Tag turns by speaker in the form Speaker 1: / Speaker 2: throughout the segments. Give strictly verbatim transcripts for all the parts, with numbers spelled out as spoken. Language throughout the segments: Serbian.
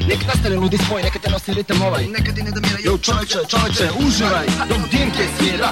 Speaker 1: Nek nastane ludi spoj, neka te nosi ritam ovaj.
Speaker 2: Neka ti ne da mira.
Speaker 1: Jo čovječe, čovječe, uživaj dok Dimke svira.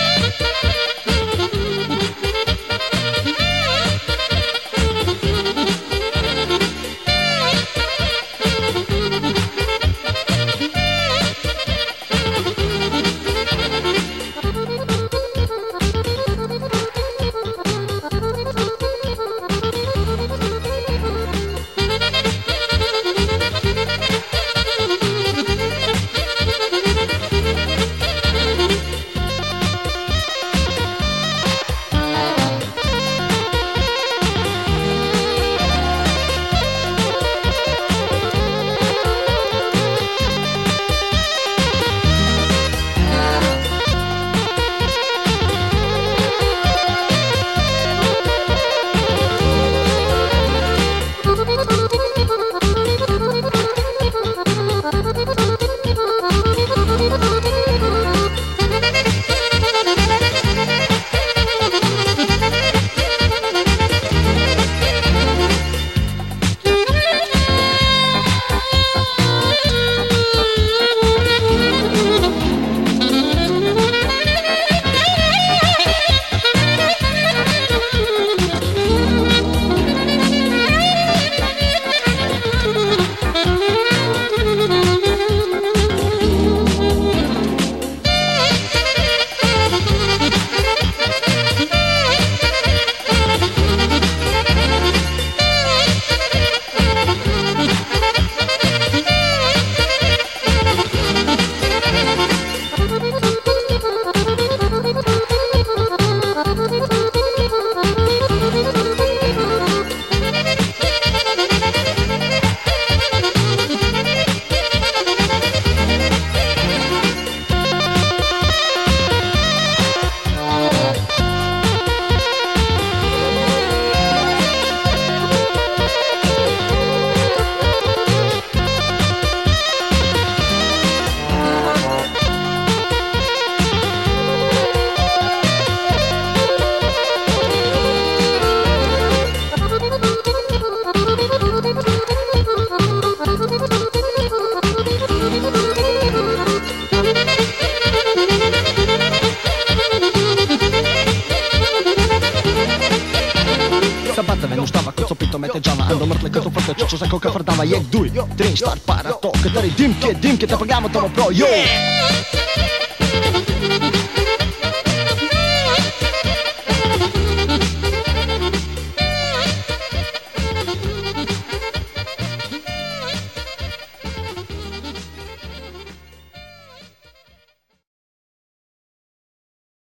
Speaker 1: Ando mrtle като фърта, чучо за кока фърдава. Jek duj, tri, štart, para to. Kateri Dimke, Dimke, te pagamo tamo pro, yo!